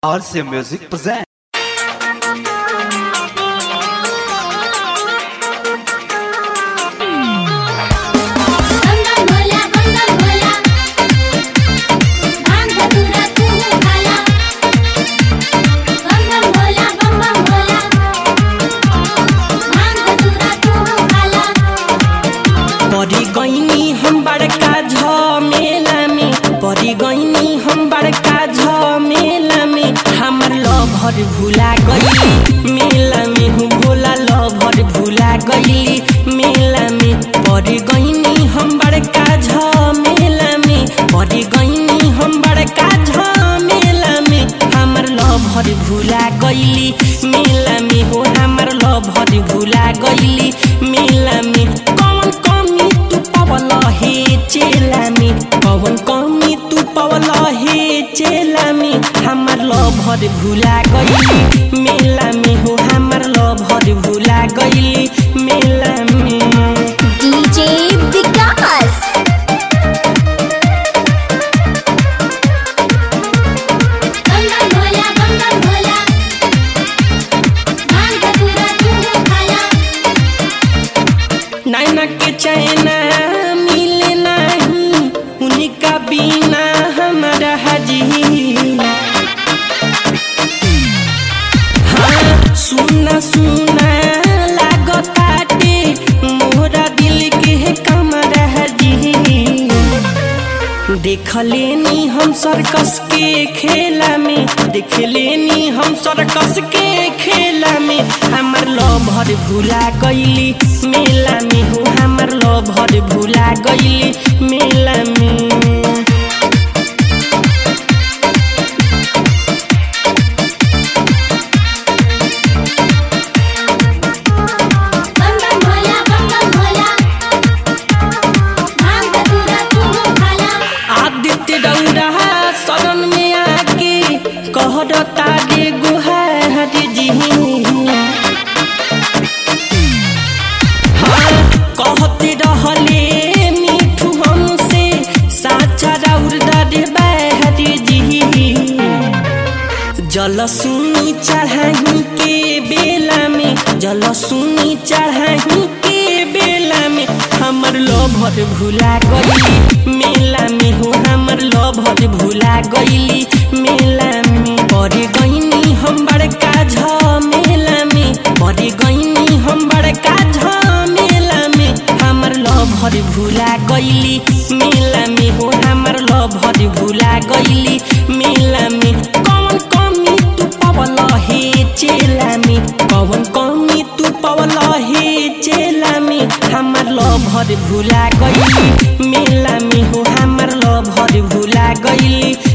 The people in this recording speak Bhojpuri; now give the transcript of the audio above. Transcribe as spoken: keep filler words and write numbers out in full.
R C Music presents. परी गईनी हम बड़का झमेला में परी गईनी हम बड़का झमेला में हमर लभर भुला गईली मेला में हूँ भोला लभर भुला गईली मेला में परी गईनी हम बड़का झमेला में परी गईनी हम बड़का झमेला में हमर लभर भुला गईली मेला में हो हमर लभर भुला गईली मेला में कौन कमी तू पवला हे चेला में कौन कमी तू पवला हे चेला में हमर लभर भुला गईली मेला में हो हमर लभर भुला गईली मेला में। डीजे विकास बंगन भोला बंगन भोला भांग धतूरा तू खाला नैना के चैना मिले नहीं उनका बिना हमारा हजीना हाँ सुना सुना लागताटे मोरा दिल के कमरा हजीना देख लेनी हम सर्कस के खेला में देख लेनी हम सर्कस के खेला में हमर लभर भुला गईली मेला में हो हमर लभर भुला गईली मेला में। बंगन भोला बंगन भोला भांग धतूरा तू खाला आदित्य दौड़ा शरण में आके कहता रे गुहार जी हाँ कहते रहले मीठू हमसे साचा राउर दादे बहरी जी जल सुनी चढ़ाही के बेला में जल सुनी चढ़ाही के बेला में हमर लभर भुला गईली मेला में हो हमर लभर भुला गईली मेला में परी गईनी हम बड़का झमेला में परी गईनी हम बड़का झमेला में हमर लभर भुला गईली मेला में हो हमर लभर भुला गईली मेला में कौन कमी तू पवला हे चेला में कौन कमी तू पवला हे चेला में हमर लभर भुला गईली मेला में हो हमर लभर भुला गईली